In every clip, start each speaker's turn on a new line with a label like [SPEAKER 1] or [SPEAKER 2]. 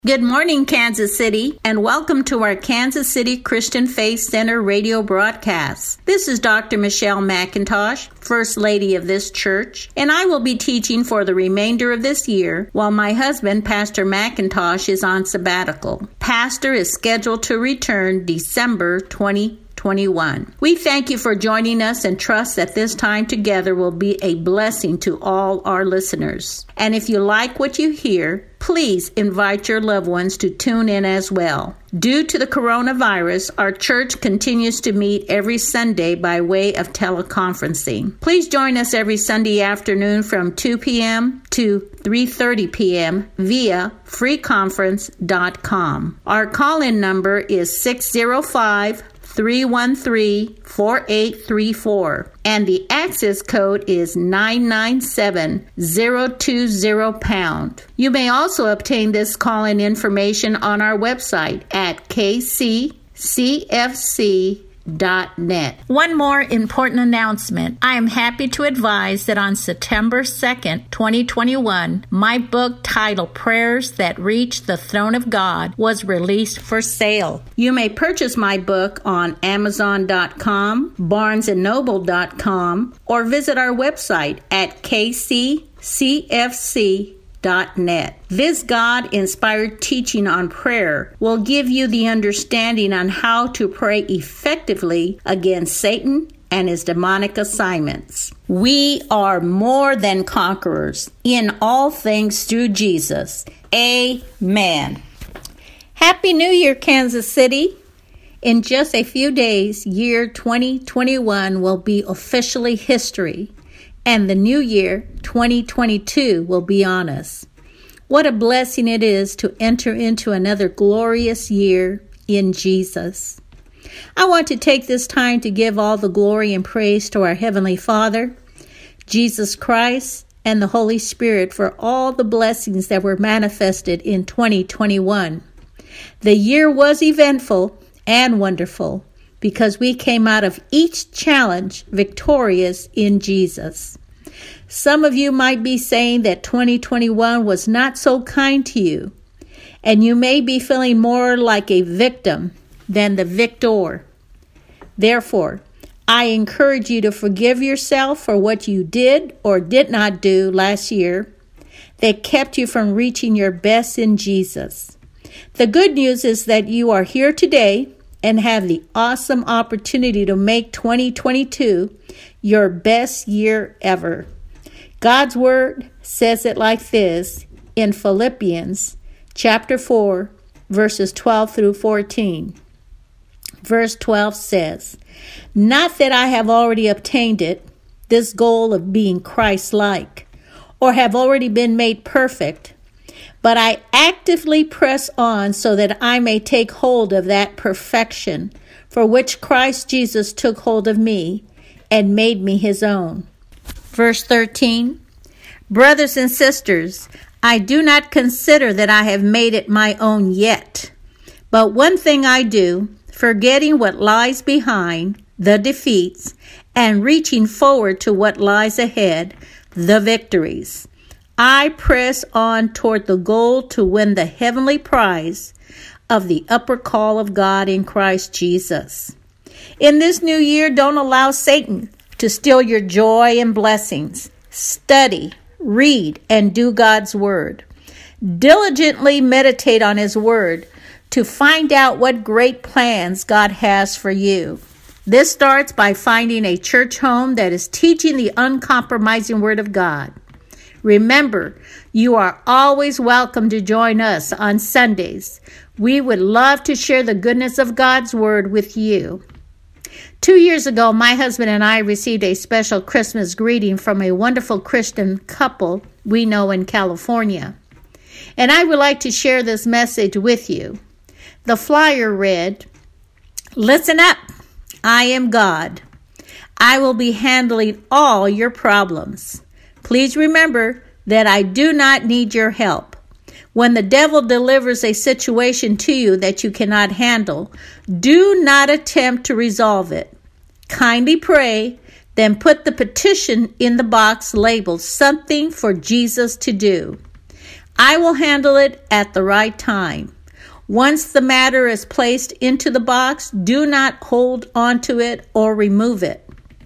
[SPEAKER 1] Good morning, Kansas City, and welcome to our Kansas City Christian Faith Center radio broadcast. This is Dr. Michelle McIntosh, First Lady of this church, and I will be teaching for the remainder of this year while my husband, Pastor McIntosh, is on sabbatical. Pastor is scheduled to return December 2021. We thank you for joining us and trust that this time together will be a blessing to all our listeners. And if you like what you hear, please invite your loved ones to tune in as well. Due to the coronavirus, our church continues to meet every Sunday by way of teleconferencing. Please join us every Sunday afternoon from 2 p.m. to 3:30 p.m. via freeconference.com. Our call-in number is 605-313-4834, and the access code is 997020#. You may also obtain this call-in information on our website at kccfc.net. One more important announcement. I am happy to advise that on September 2nd, 2021, my book titled Prayers That Reach the Throne of God was released for sale. You may purchase my book on Amazon.com, BarnesandNoble.com, or visit our website at kccfc.net. This God-inspired teaching on prayer will give you the understanding on how to pray effectively against Satan and his demonic assignments. We are more than conquerors in all things through Jesus. Amen. Happy New Year, Kansas City. In just a few days, year 2021 will be officially history, and the new year, 2022, will be on us. What a blessing it is to enter into another glorious year in Jesus. I want to take this time to give all the glory and praise to our Heavenly Father, Jesus Christ, and the Holy Spirit for all the blessings that were manifested in 2021. The year was eventful and wonderful, because we came out of each challenge victorious in Jesus. Some of you might be saying that 2021 was not so kind to you, and you may be feeling more like a victim than the victor. Therefore, I encourage you to forgive yourself for what you did or did not do last year that kept you from reaching your best in Jesus. The good news is that you are here today and have the awesome opportunity to make 2022 your best year ever. God's word says it like this in Philippians chapter 4, verses 12 through 14. Verse 12 says, "Not that I have already obtained it, this goal of being Christ-like, or have already been made perfect, but I actively press on so that I may take hold of that perfection for which Christ Jesus took hold of me and made me his own." Verse 13, "Brothers and sisters, I do not consider that I have made it my own yet, but one thing I do, forgetting what lies behind, the defeats, and reaching forward to what lies ahead, the victories. I press on toward the goal to win the heavenly prize of the upper call of God in Christ Jesus." In this new year, don't allow Satan to steal your joy and blessings. Study, read, and do God's word. Diligently meditate on his word to find out what great plans God has for you. This starts by finding a church home that is teaching the uncompromising word of God. Remember, you are always welcome to join us on Sundays. We would love to share the goodness of God's word with you. 2 years ago, my husband and I received a special Christmas greeting from a wonderful Christian couple we know in California. And I would like to share this message with you. The flyer read, "Listen up, I am God. I will be handling all your problems. Please remember that I do not need your help. When the devil delivers a situation to you that you cannot handle, do not attempt to resolve it. Kindly pray, then put the petition in the box labeled 'Something for Jesus to Do.' I will handle it at the right time. Once the matter is placed into the box, do not hold onto it or remove it.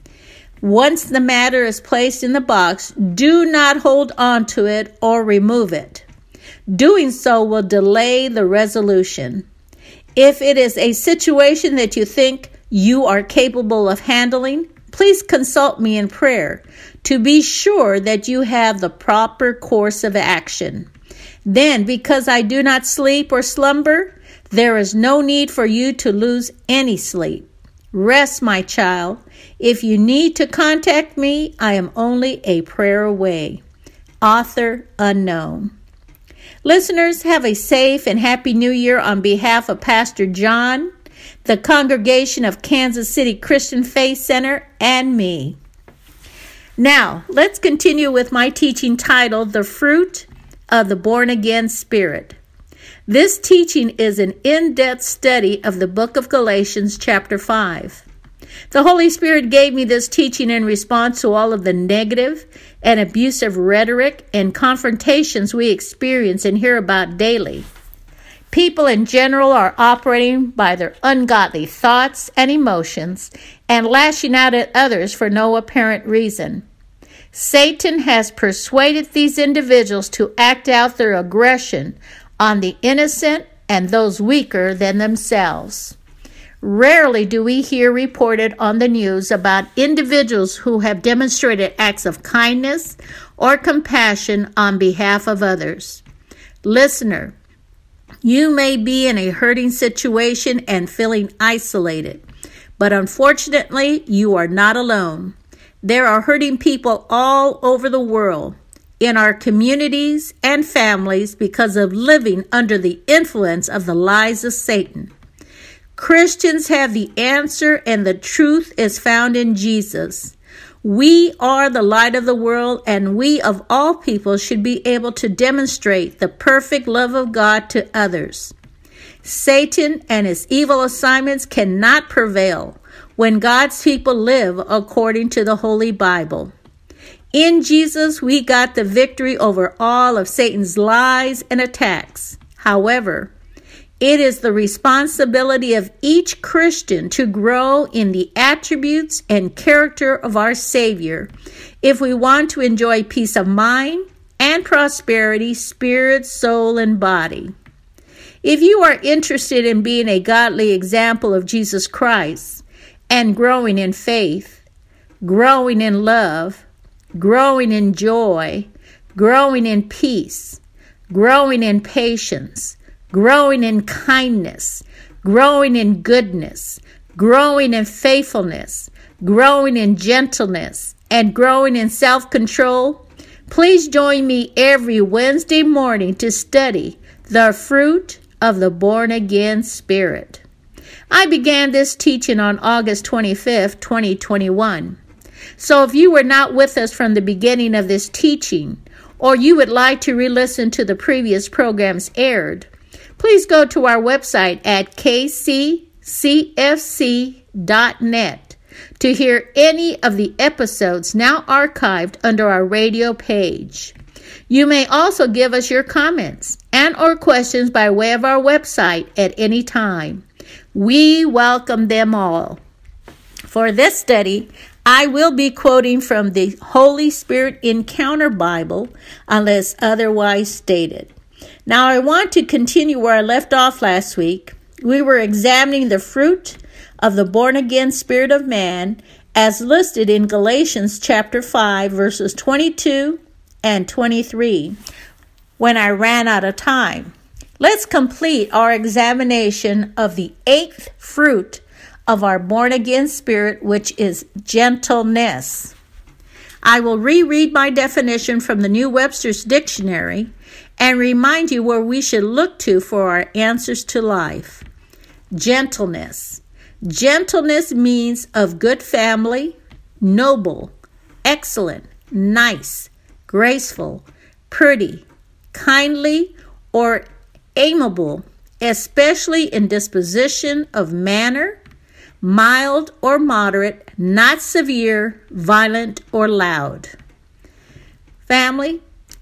[SPEAKER 1] Once the matter is placed in the box, do not hold onto it or remove it. Doing so will delay the resolution. If it is a situation that you think you are capable of handling, please consult me in prayer to be sure that you have the proper course of action. Then, because I do not sleep or slumber, there is no need for you to lose any sleep. Rest, my child. If you need to contact me, I am only a prayer away. Author unknown. Listeners, have a safe and happy New Year on behalf of Pastor John, the congregation of Kansas City Christian Faith Center, and me. Now, let's continue with my teaching titled, The Fruit of the Born Again Spirit. This teaching is an in-depth study of the book of Galatians chapter 5. The Holy Spirit gave me this teaching in response to all of the negative and abusive rhetoric and confrontations we experience and hear about daily. People in general are operating by their ungodly thoughts and emotions and lashing out at others for no apparent reason. Satan has persuaded these individuals to act out their aggression on the innocent and those weaker than themselves. Rarely do we hear reported on the news about individuals who have demonstrated acts of kindness or compassion on behalf of others. Listener, you may be in a hurting situation and feeling isolated, but unfortunately, you are not alone. There are hurting people all over the world, in our communities and families, because of living under the influence of the lies of Satan. Christians have the answer, and the truth is found in Jesus. We are the light of the world, and we of all people should be able to demonstrate the perfect love of God to others. Satan and his evil assignments cannot prevail when God's people live according to the Holy Bible. In Jesus, we got the victory over all of Satan's lies and attacks. However, it is the responsibility of each Christian to grow in the attributes and character of our Savior if we want to enjoy peace of mind and prosperity, spirit, soul, and body. If you are interested in being a godly example of Jesus Christ and growing in faith, growing in love, growing in joy, growing in peace, growing in patience, growing in kindness, growing in goodness, growing in faithfulness, growing in gentleness, and growing in self-control, please join me every Wednesday morning to study the fruit of the born-again spirit. I began this teaching on August 25th, 2021. So if you were not with us from the beginning of this teaching, or you would like to re-listen to the previous programs aired, please go to our website at kccfc.net to hear any of the episodes now archived under our radio page. You may also give us your comments and or questions by way of our website at any time. We welcome them all. For this study, I will be quoting from the Holy Spirit Encounter Bible unless otherwise stated. Now, I want to continue where I left off last week. We were examining the fruit of the born-again spirit of man as listed in Galatians chapter 5, verses 22 and 23, when I ran out of time. Let's complete our examination of the eighth fruit of our born-again spirit, which is gentleness. I will reread my definition from the New Webster's Dictionary and remind you where we should look to for our answers to life. Gentleness. Gentleness means of good family, noble, excellent, nice, graceful, pretty, kindly, or amiable, especially in disposition of manner, mild or moderate, not severe, violent, or loud. Family,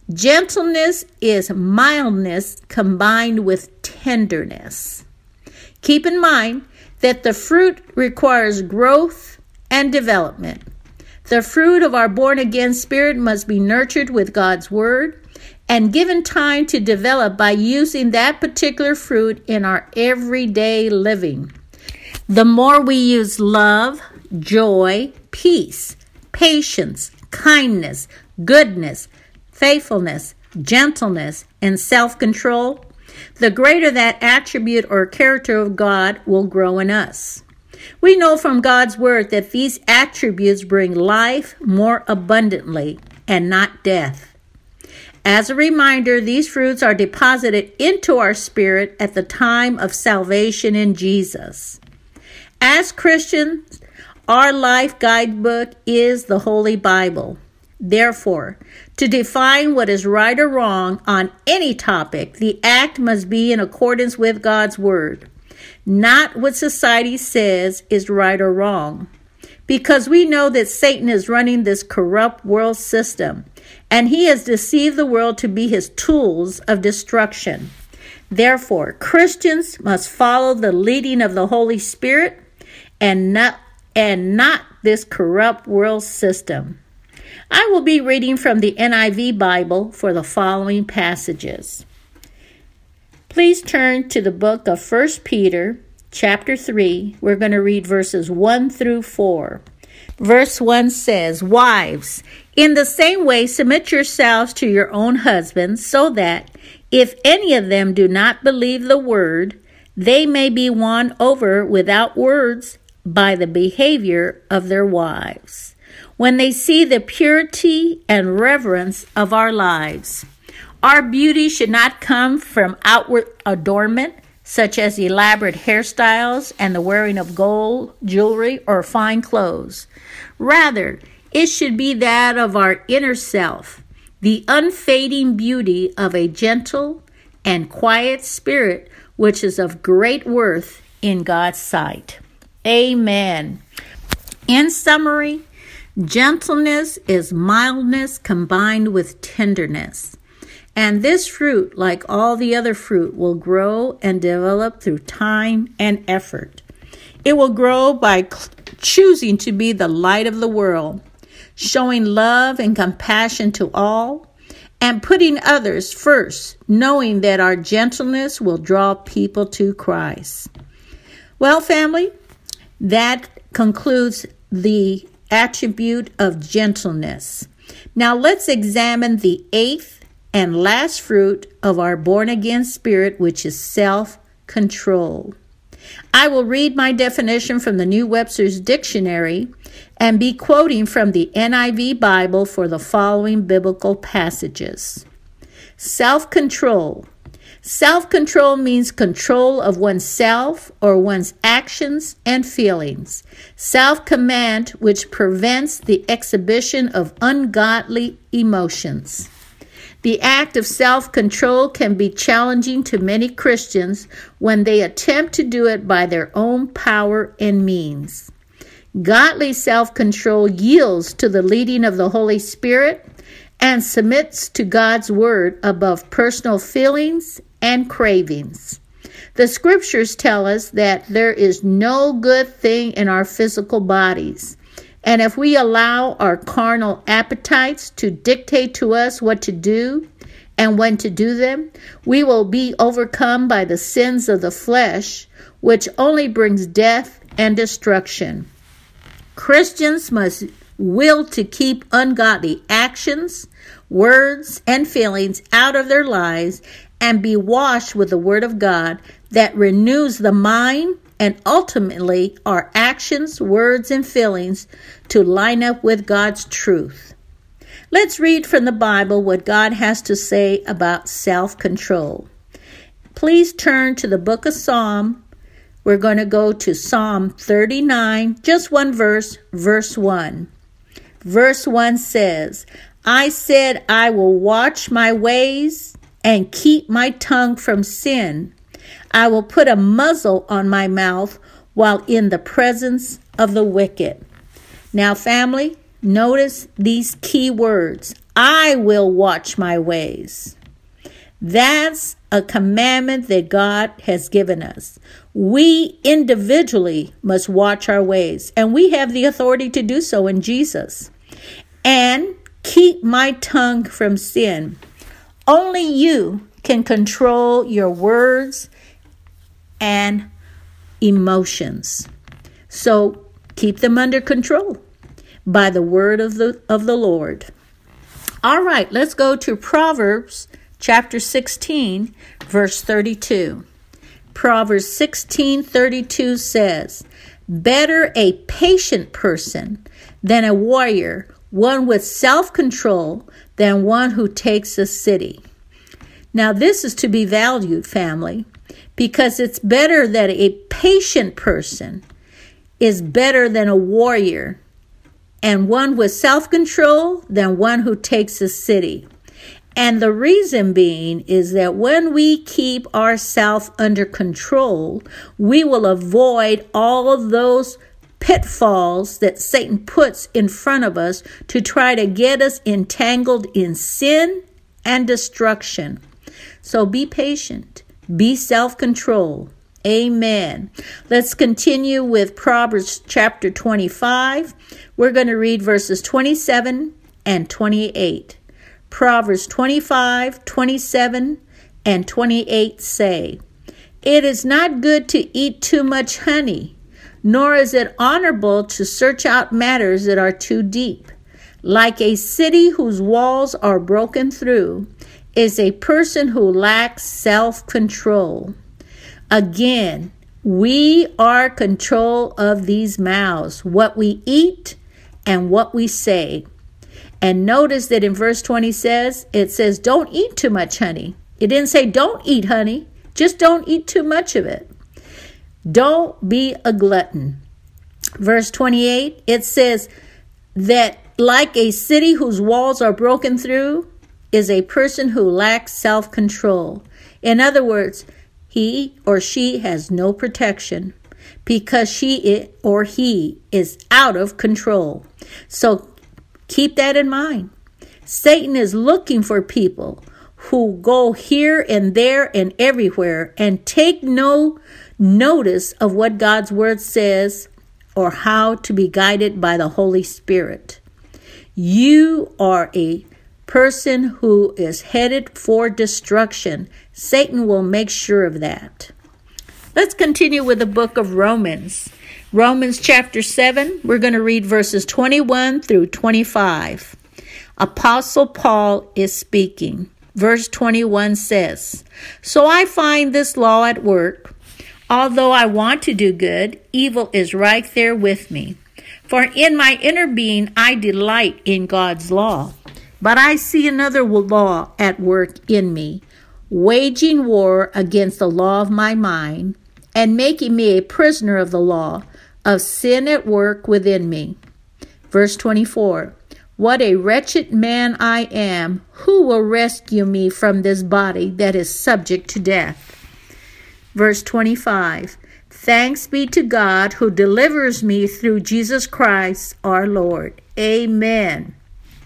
[SPEAKER 1] Gentleness is mildness combined with tenderness. Keep in mind that the fruit requires growth and development. The fruit of our born-again spirit must be nurtured with God's Word and given time to develop by using that particular fruit in our everyday living. The more we use love, joy, peace, patience, kindness, goodness, faithfulness, gentleness, and self-control, the greater that attribute or character of God will grow in us. We know from God's Word that these attributes bring life more abundantly and not death. As a reminder, these fruits are deposited into our spirit at the time of salvation in Jesus. As Christians, our life guidebook is the Holy Bible. Therefore, to define what is right or wrong on any topic, the act must be in accordance with God's Word, not what society says is right or wrong. Because we know that Satan is running this corrupt world system, and he has deceived the world to be his tools of destruction. Therefore, Christians must follow the leading of the Holy Spirit and not this corrupt world system. I will be reading from the NIV Bible for the following passages. Please turn to the book of 1 Peter, chapter 3. We're going to read verses 1 through 4. Verse 1 says, "Wives, in the same way submit yourselves to your own husbands, so that, if any of them do not believe the word, they may be won over without words by the behavior of their wives, when they see the purity and reverence of our lives. Our beauty should not come from outward adornment, such as elaborate hairstyles and the wearing of gold, jewelry, or fine clothes. Rather, it should be that of our inner self, the unfading beauty of a gentle and quiet spirit, which is of great worth in God's sight." Amen. In summary, gentleness is mildness combined with tenderness. And this fruit, like all the other fruit, will grow and develop through time and effort. It will grow by choosing to be the light of the world, showing love and compassion to all, and putting others first, knowing that our gentleness will draw people to Christ. Well, family, that concludes the attribute of gentleness. Now let's examine the eighth and last fruit of our born-again spirit, which is self-control. I will read my definition from the New Webster's Dictionary and be quoting from the NIV Bible for the following biblical passages. Self-control. Self-control means control of oneself or one's actions and feelings. Self-command, which prevents the exhibition of ungodly emotions. The act of self-control can be challenging to many Christians when they attempt to do it by their own power and means. Godly self-control yields to the leading of the Holy Spirit and submits to God's Word above personal feelings and cravings. The Scriptures tell us that there is no good thing in our physical bodies. And if we allow our carnal appetites to dictate to us what to do and when to do them, we will be overcome by the sins of the flesh, which only brings death and destruction. Christians must will to keep ungodly actions, words, and feelings out of their lives and be washed with the Word of God that renews the mind and ultimately our actions, words, and feelings to line up with God's truth. Let's read from the Bible what God has to say about self-control. Please turn to the book of Psalm. We're going to go to Psalm 39, just one verse, verse 1. Verse 1 says, "I said I will watch my ways and keep my tongue from sin. I will put a muzzle on my mouth while in the presence of the wicked." Now, family, notice these key words. I will watch my ways. That's a commandment that God has given us. We individually must watch our ways, and we have the authority to do so in Jesus. And keep my tongue from sin. Only you can control your words and emotions. So keep them under control by the word of the Lord. All right, let's go to Proverbs chapter 16, verse 32. Proverbs 16:32 says, "Better a patient person than a warrior, one with self-control than one who takes a city." Now this is to be valued, family, because it's better that a patient person is better than a warrior, and one with self-control than one who takes a city. And the reason being is that when we keep ourselves under control, we will avoid all of those pitfalls that Satan puts in front of us to try to get us entangled in sin and destruction. So be patient, be self-controlled. Amen. Let's continue with Proverbs chapter 25. We're going to read verses 27 and 28. Proverbs 25, 27, and 28 say, "It is not good to eat too much honey, nor is it honorable to search out matters that are too deep. Like a city whose walls are broken through is a person who lacks self-control." Again, we are control of these mouths, what we eat and what we say. And notice that in verse 20 it says, don't eat too much honey. It didn't say don't eat honey, just don't eat too much of it. Don't be a glutton. Verse 28, it says that like a city whose walls are broken through is a person who lacks self-control. In other words, he or she has no protection because she or he is out of control. So keep that in mind. Satan is looking for people who go here and there and everywhere and take no notice of what God's word says or how to be guided by the Holy Spirit. You are a person who is headed for destruction. Satan will make sure of that. Let's continue with the book of Romans. Romans chapter 7, we're going to read verses 21 through 25. Apostle Paul is speaking. Verse 21 says, "So I find this law at work. Although I want to do good, evil is right there with me. For in my inner being I delight in God's law. But I see another law at work in me, waging war against the law of my mind and making me a prisoner of the law of sin at work within me." Verse 24, "What a wretched man I am! Who will rescue me from this body that is subject to death?" Verse 25, "Thanks be to God who delivers me through Jesus Christ our Lord." Amen.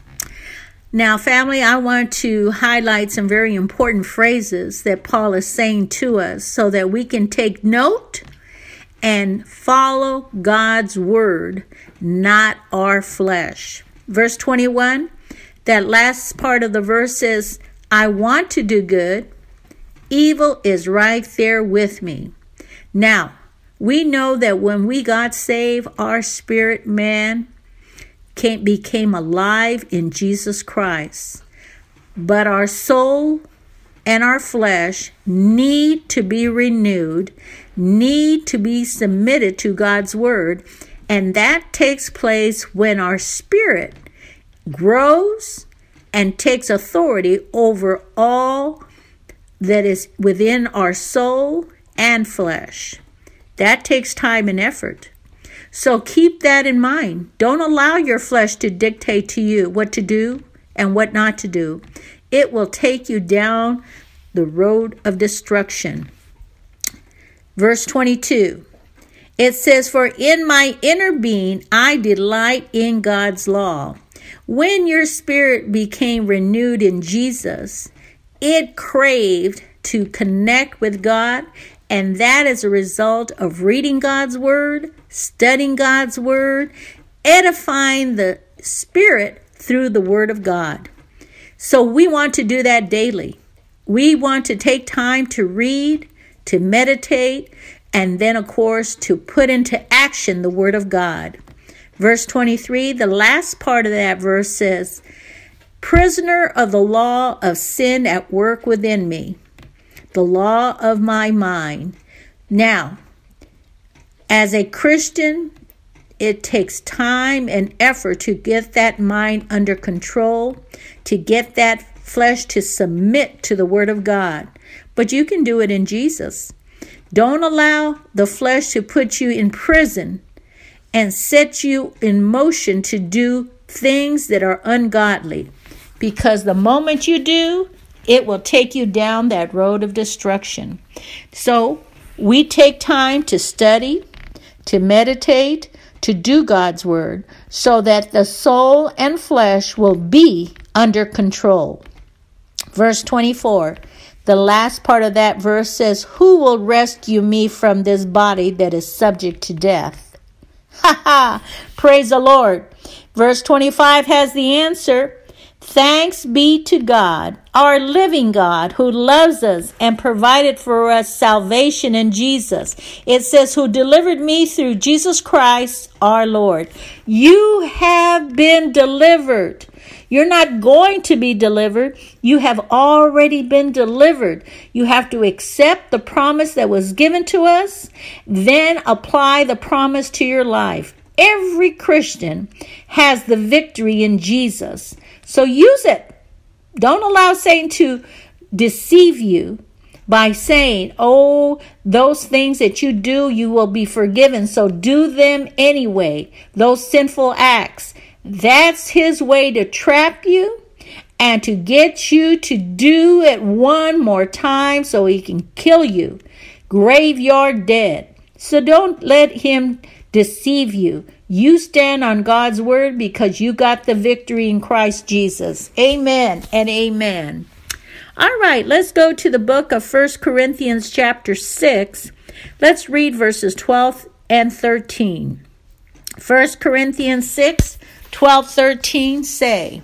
[SPEAKER 1] Now, family, I want to highlight some very important phrases that Paul is saying to us so that we can take note and follow God's word, not our flesh. Verse 21, that last part of the verse says, "I want to do good. Evil is right there with me." Now, we know that when we got saved, our spirit man became alive in Jesus Christ. But our soul and our flesh need to be renewed, need to be submitted to God's word, and that takes place when our spirit grows and takes authority over all that is within our soul and flesh. That takes time and effort. So keep that in mind. Don't allow your flesh to dictate to you what to do and what not to do. It will take you down the road of destruction. Verse 22, it says, "For in my inner being I delight in God's law." When your spirit became renewed in Jesus, it craved to connect with God, and that is a result of reading God's Word, studying God's Word, edifying the spirit through the Word of God. So we want to do that daily. We want to take time to read, to meditate, and then, of course, to put into action the Word of God. Verse 23, the last part of that verse says, prisoner of the law of sin at work within me, the law of my mind. Now, as a Christian, it takes time and effort to get that mind under control, to get that flesh to submit to the Word of God. But you can do it in Jesus. Don't allow the flesh to put you in prison and set you in motion to do things that are ungodly. Because the moment you do, it will take you down that road of destruction. So we take time to study, to meditate, to do God's Word, so that the soul and flesh will be under control. Verse 24, the last part of that verse says, who will rescue me from this body that is subject to death? Ha ha! Praise the Lord. Verse 25 has the answer. Thanks be to God, our living God, who loves us and provided for us salvation in Jesus. It says, who delivered me through Jesus Christ, our Lord. You have been delivered. You're not going to be delivered. You have already been delivered. You have to accept the promise that was given to us, then apply the promise to your life. Every Christian has the victory in Jesus. So use it. Don't allow Satan to deceive you by saying, oh, those things that you do, you will be forgiven. So do them anyway. Those sinful acts. That's his way to trap you and to get you to do it one more time so he can kill you. Graveyard dead. So don't let him deceive you. You stand on God's Word because you got the victory in Christ Jesus. Amen and amen. All right, let's go to the book of 1 Corinthians chapter 6. Let's read verses 12 and 13. 1 Corinthians 6, 12, 13 say,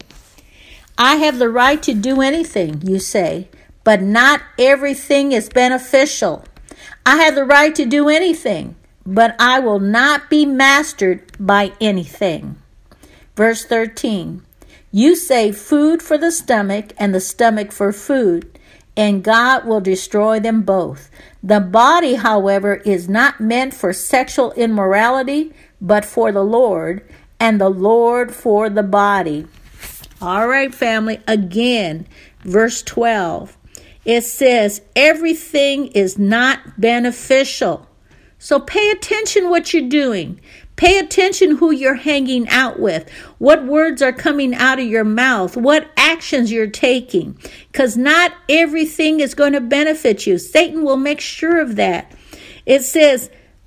[SPEAKER 1] I have the right to do anything, you say, but not everything is beneficial. I have the right to do anything, but I will not be mastered by anything. Verse 13, you say food for the stomach and the stomach for food, and God will destroy them both. The body, however, is not meant for sexual immorality, but for the Lord, and the Lord for the body. All right, family, again, verse 12. It says, everything is not beneficial. So pay attention what you're doing. Pay attention who you're hanging out with, what words are coming out of your mouth, what actions you're taking, because not everything is going to benefit you. Satan will make sure of that. It says,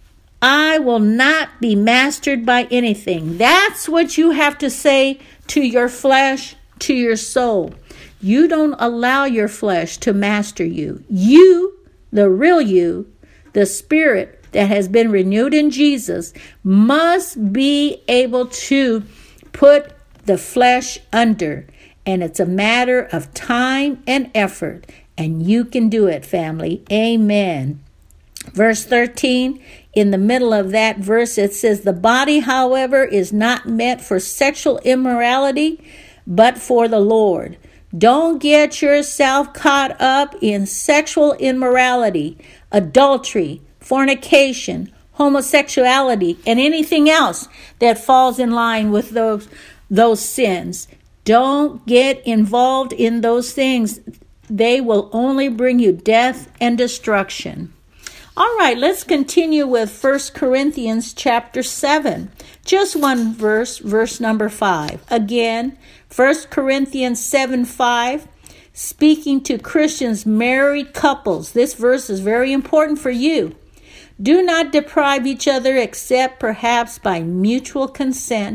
[SPEAKER 1] I will not be mastered by anything. That's what you have to say to your flesh, to your soul. You don't allow your flesh to master you. You, the real you, the spirit that has been renewed in Jesus, must be able to put the flesh under. And it's a matter of time and effort. And you can do it, family. Amen. Verse 13, in the middle of that verse, it says, the body, however, is not meant for sexual immorality, but for the Lord. Don't get yourself caught up in sexual immorality, adultery, fornication, homosexuality, and anything else that falls in line with those sins. Don't get involved in those things. They will only bring you death and destruction. All right, let's continue with 1 Corinthians chapter 7. Just one verse, verse number 5. Again, 1 Corinthians 7:5. Speaking to Christians, married couples. This verse is very important for you. Do not deprive each other except perhaps by mutual consent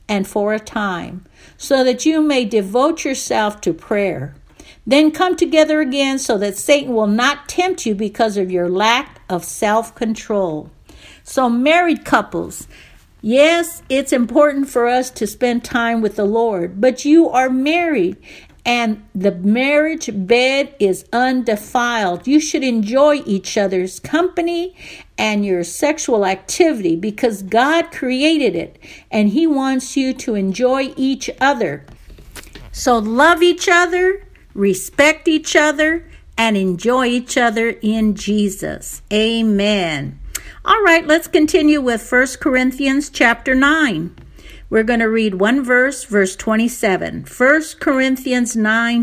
[SPEAKER 1] and for a time, so that you may devote yourself to prayer. Then come together again so that Satan will not tempt you because of your lack of self-control. So married couples, yes, it's important for us to spend time with the Lord, but you are married and the marriage bed is undefiled. You should enjoy each other's company and your sexual activity because God created it and He wants you to enjoy each other. So love each other, respect each other, and enjoy each other in Jesus. Amen. All right, let's continue with 1 Corinthians chapter 9. We're going to read one verse, verse 27. 1 Corinthians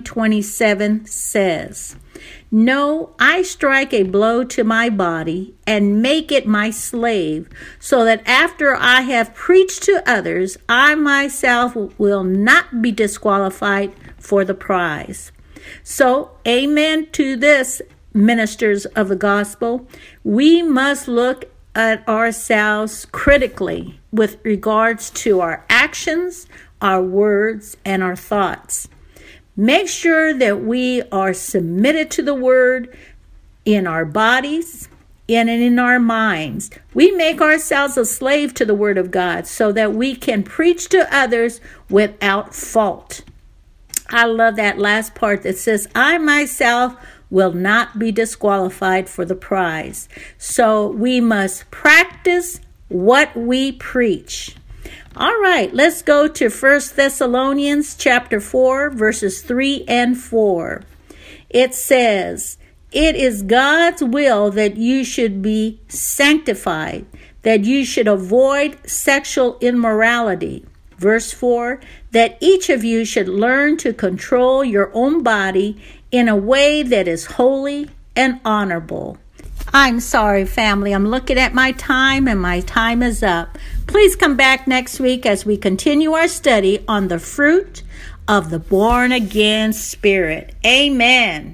[SPEAKER 1] 9:27 says, "No, I strike a blow to my body and make it my slave, so that after I have preached to others, I myself will not be disqualified for the prize." So, amen to this, ministers of the gospel. We must look at ourselves critically with regards to our actions, our words, and our thoughts. Make sure that we are submitted to the word in our bodies and in our minds. We make ourselves a slave to the word of God so that we can preach to others without fault. I love that last part that says, I myself will not be disqualified for the prize. So we must practice what we preach. All right, let's go to 1 Thessalonians chapter 4, verses 3 and 4. It says, "It is God's will that you should be sanctified, that you should avoid sexual immorality." Verse 4, "that each of you should learn to control your own body in a way that is holy and honorable." I'm sorry, family. I'm looking at my time, and my time is up. Please come back next week as we continue our study on the fruit of the born-again spirit. Amen.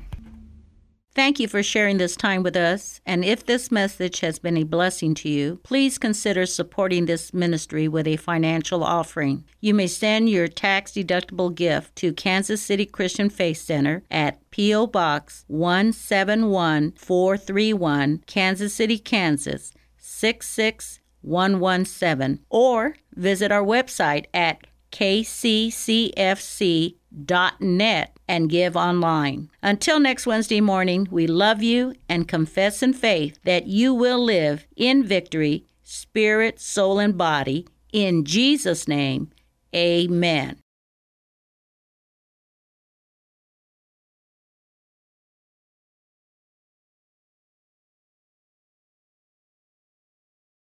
[SPEAKER 1] Thank you for sharing this time with us. And if this message has been a blessing to you, please consider supporting this ministry with a financial offering. You may send your tax-deductible gift to Kansas City Christian Faith Center at P.O. Box 171431, Kansas City, Kansas 66117, or visit our website at kccfc.net and give online. Until next Wednesday morning, we love you and confess in faith that you will live in victory, spirit, soul, and body. In Jesus' name, amen.